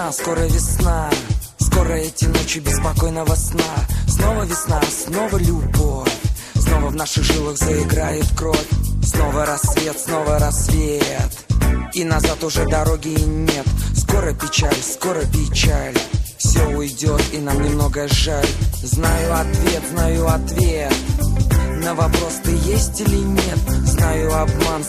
весна, скоро весна. Скоро эти ночи беспокойного сна. Снова весна, снова любовь. Снова в наших жилах заиграет кровь. Снова рассвет. И назад уже дороги нет. Скоро печаль, все уйдет, и нам немного жаль. Знаю ответ на вопрос, ты есть или нет. Знаю обман.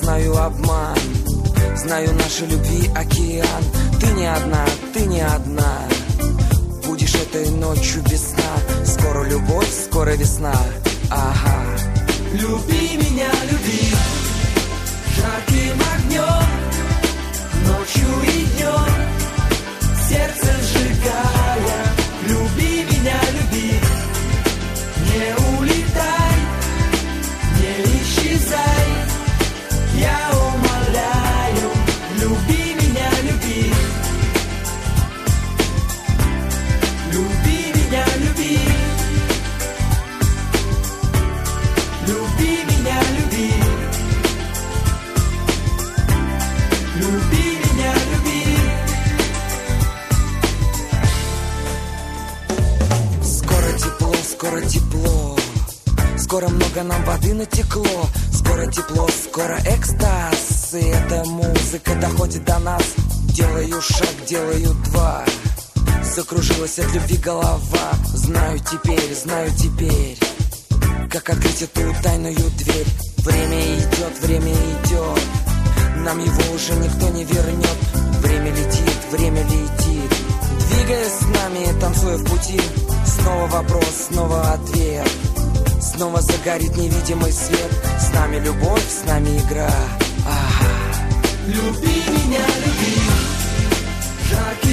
Знаю нашей любви океан. Ты не одна. Будешь этой ночью без сна. Скоро любовь, скоро весна. Ага. Люби меня, люби жарким огнем, ночью и днем, сердце сжигая. Люби меня, люби, не улетай, не исчезай. Я умоляю, люби меня, люби. Люби меня, люби. Люби меня, люби. Люби меня, люби. Скоро тепло. Скоро много нам воды натекло. Скоро тепло, скоро экстаз. И эта музыка доходит до нас. Делаю шаг, делаю два. Закружилась от любви голова. Знаю теперь, как открыть эту тайную дверь. Время идет. Нам его уже никто не вернет. Время летит. Двигаясь с нами, танцуя в пути. Снова вопрос, снова ответ. Снова загорит невидимый свет. С нами любовь, с нами игра. Ага. Люби меня, люби жаркий